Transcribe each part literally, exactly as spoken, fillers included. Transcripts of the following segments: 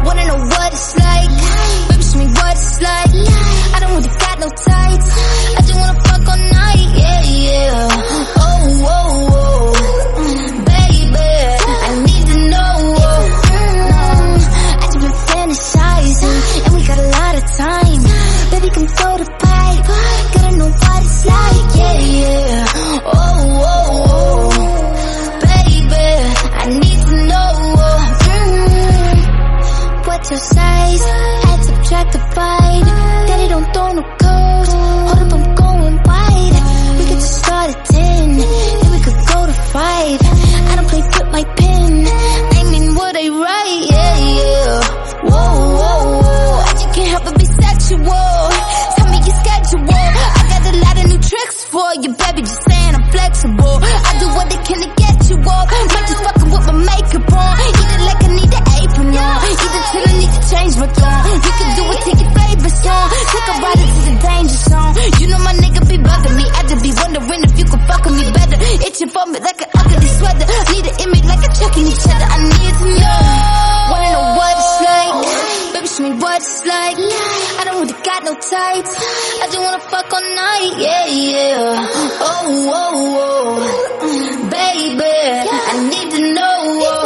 Wanna know what it's like? Baby, show me what it's like. I don't really got no tights. I just wanna fuck all night, yeah, yeah. Oh, oh, oh, baby, I need to know. Mm, I just been fantasizing, and we got a lot of time. Baby, come throw the pipe. Gotta know what it's like, yeah, yeah. Oh, oh, oh, baby, I need to know. Mm, what's your size? Add, subtract, divide. Daddy, don't throw no codes. Hold up, I'm going wide. We could just start at ten, then we could go to five. I don't play with my pen. I mean what I write, yeah, yeah. Whoa, whoa, whoa. I just can't help but be sexual. Tell me your schedule. I got a lot of new tricks for you, baby. Just saying I'm flexible. I do what they can to get you off. Might just fucking with my makeup on. Eat it like I need the apron on. Eat it till I need to change my tone. You can do it, take your favorite song. Take a ride into the danger zone. You know my nigga be bugging me. I just be wondering if you could fuck with me better. Itching for me like an ugly sweater. Need an image like a chucking each other. I need to know. Wanna know what it's like? Baby, show me what it's like. I don't really got no tights. I just wanna fuck all night, yeah, yeah. Oh, oh, oh, baby, I need to know.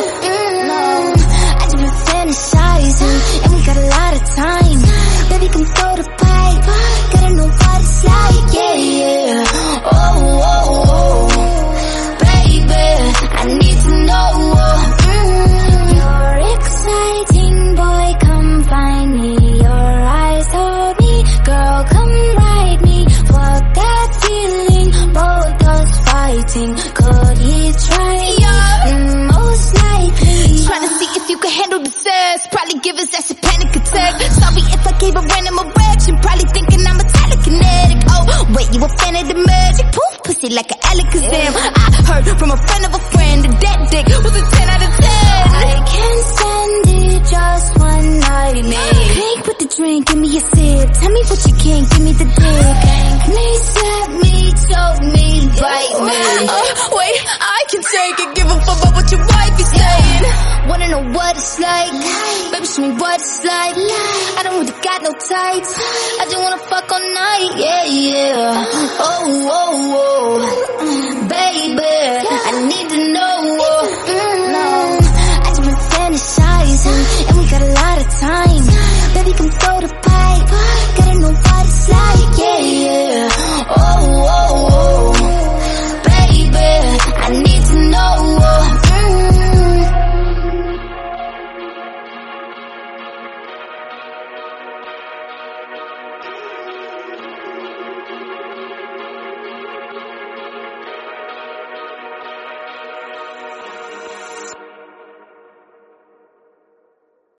Mm, I just been fantasizing, and we got a lot of time. Baby, come throw the pipe. Gotta know what it's like, yeah, yeah. Oh, oh, oh, baby, I need to know. Mm, you're exciting, boy, come find me. Your eyes hold me, girl, come ride me. Fuck that feeling, both us fighting. Could he try? Mm, most likely. Trying to see if you can handle the sex. Probably give his ass a panic attack. Sorry if I gave a random erection. Probably thinking I'm a telekinetic. Oh, wait, you a fan of the magic? Poof, pussy like an Alakazam. I heard from a friend of a friend that that dick was a ten out of ten. I can't stand it, just one night, man. Pink with the drink, give me a sip. Tell me what you can, give me the dick. Thank me, slap me, choke me, bite me. Uh, wait, I can take it, give a fuck about what your wife is saying. Wanna know what it's like? Baby, show me what it's like. I don't really got no tights. I just wanna fuck all night, yeah, yeah. Oh, oh, oh.